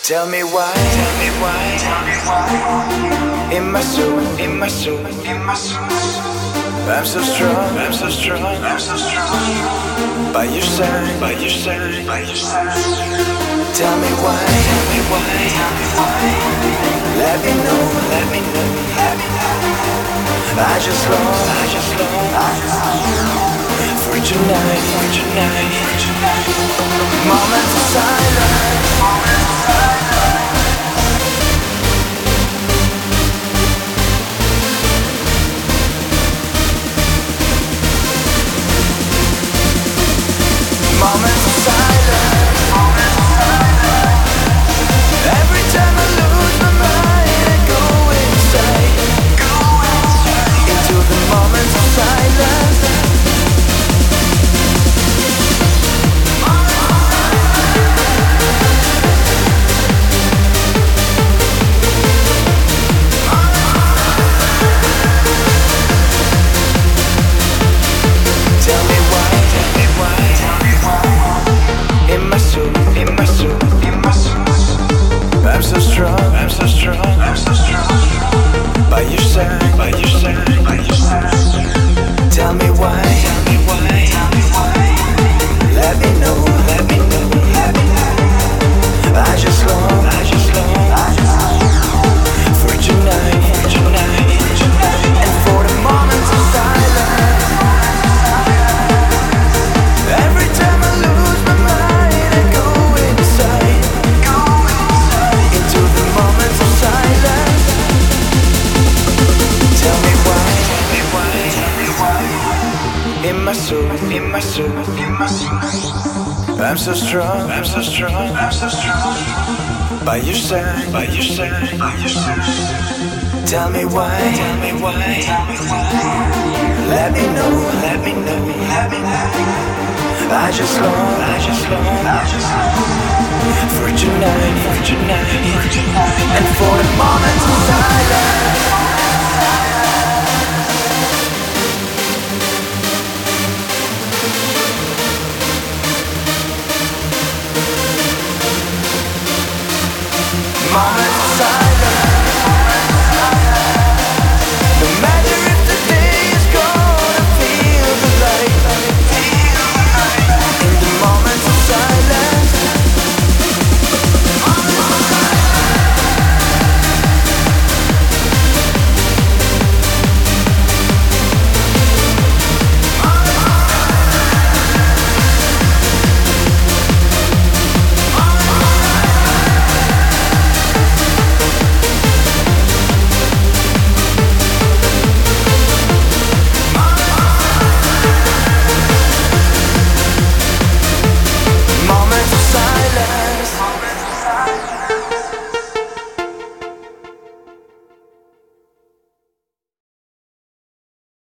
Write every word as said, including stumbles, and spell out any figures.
Tell me why, tell me why, tell me why. In my soul, in my soul, in my soul. I'm so strong, I'm so strong, I'm so strong. By your side, by your side, by your side. Tell me why, tell me why, tell me why. Let me know, let me know, let me know. I just long, I just long, I just long. For tonight, for tonight, for tonight. Moments of silence, moments of silence. Moments of silence, moments of silence. Every time I lose my mind, I go inside, go inside, into the moments of silence. Tell me why, tell me why, tell me why. In my soul, in my soul, in my soul. I'm so strong, I'm so strong, I'm so strong. By your side, by your side, by your side. Tell me why, tell me why, tell me why. Let me know, let me know, let me know. I just long, I just long, I just long. For tonight, for tonight, for tonight. And for the moments of silence. Every time I lose my mind, I go inside, go inside, into the moments of silence. Tell me why, tell me why, tell me why. In my soul, in my soul, in my soul. I'm so strong, I'm so strong, I'm so strong. By your side, by your side, by your side. Tell me why, tell me why, tell me why. Let me know, let me know, let me know. I just long, I just long, I just long. For tonight, for tonight, for tonight. And for the moments of silence.